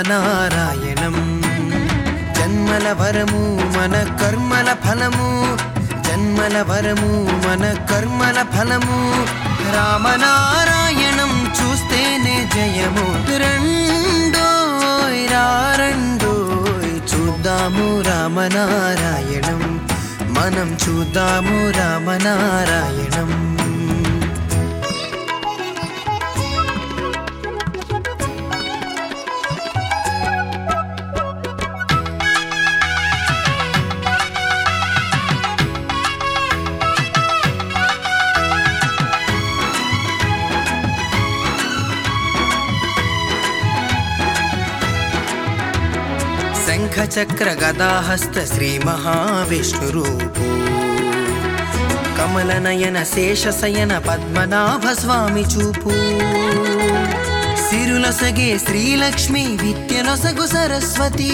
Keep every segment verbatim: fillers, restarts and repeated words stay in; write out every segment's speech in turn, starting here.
రామనారాయణం. జన్మల వరము మన కర్మల ఫలము, జన్మల వరము మన కర్మల ఫలము. రామనారాయణం చూస్తేనే జయము. రెండోయ్ రారండోయ్ చూద్దాము రామనారాయణం, మనం చూద్దాము రామనారాయణం. శంఖ చక్ర గదాహస్త శ్రీ మహావిష్ణురూపు, కమలనయన శేషశయన పద్మనాభ స్వామి చూపు. సిరులసగే శ్రీలక్ష్మి విద్యలొసగు సరస్వతి,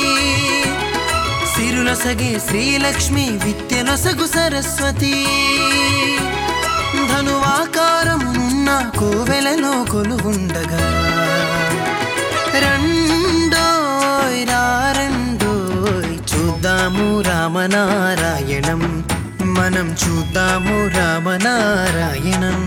సిరులసగే శ్రీలక్ష్మి విద్యలొసగు సరస్వతి. ధనువాకారమున్న కోవెలలో కొలువుండగా, రెండోయ్ రారండోయ్ చూద్దాము రామనారాయణం, మనం చూద్దాము రామనారాయణం.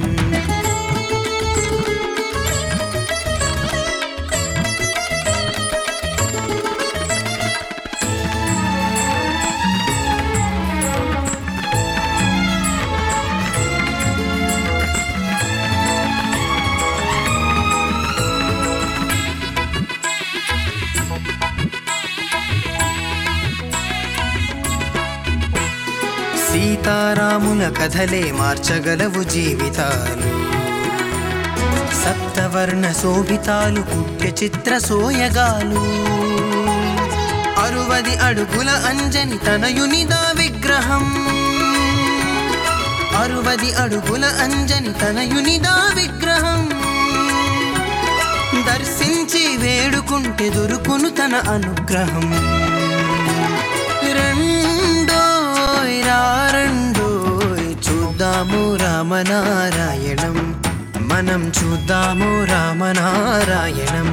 సీతారాముల కథలే మార్చగలవు జీవితాలు, సప్తవర్ణ శోభితాలు పుట్య చిత్ర సోయగాలు. అరువది అడుగుల అంజని తనయునిదా విగ్రహం, అరువది అడుగుల అంజని తనయునిదా విగ్రహం. దర్శించి వేడుకుంటే దొరుకును తన అనుగ్రహం. రెండోయ్ రారండోయ్ చూద్దాము రామనారాయణం, మనం చూద్దాము రామనారాయణం.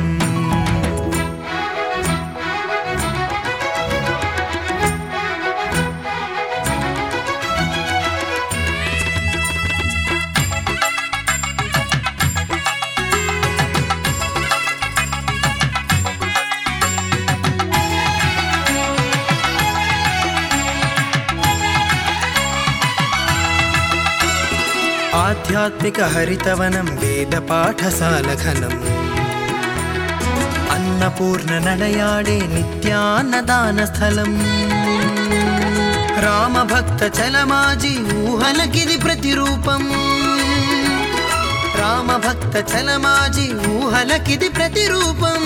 ఆధ్యాత్మిక హరితవనం వేద పాఠశాల ఘనం, అన్నపూర్ణ నడయాడే నిత్యాన్నదాన స్థలం. రామభక్త చలమాజీ ఊహలకిది ప్రతిరూపం, రామభక్త చలమాజీ ఊహలకిది ప్రతిరూపం.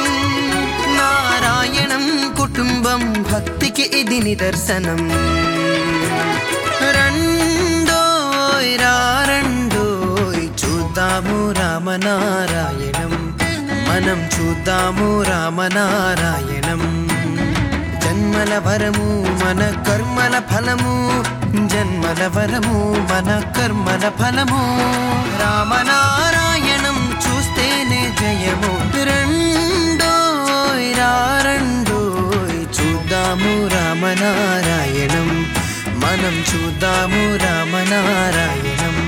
నారాయణం కుటుంబం భక్తికి ఇది నిదర్శనం. రెండోయ్ రారండోయ్ చూద్దాము రామనారాయణం, మనం చూద్దాము రామనారాయణం. జన్మల వరము మన కర్మల ఫలము, జన్మల వరము మన కర్మల ఫలము. రామనారాయణం చూస్తేనే జయము. రెండోయ్ రారండోయ్ చూద్దాము రామనారాయణం, మనం చూద్దాము రామనారాయణం.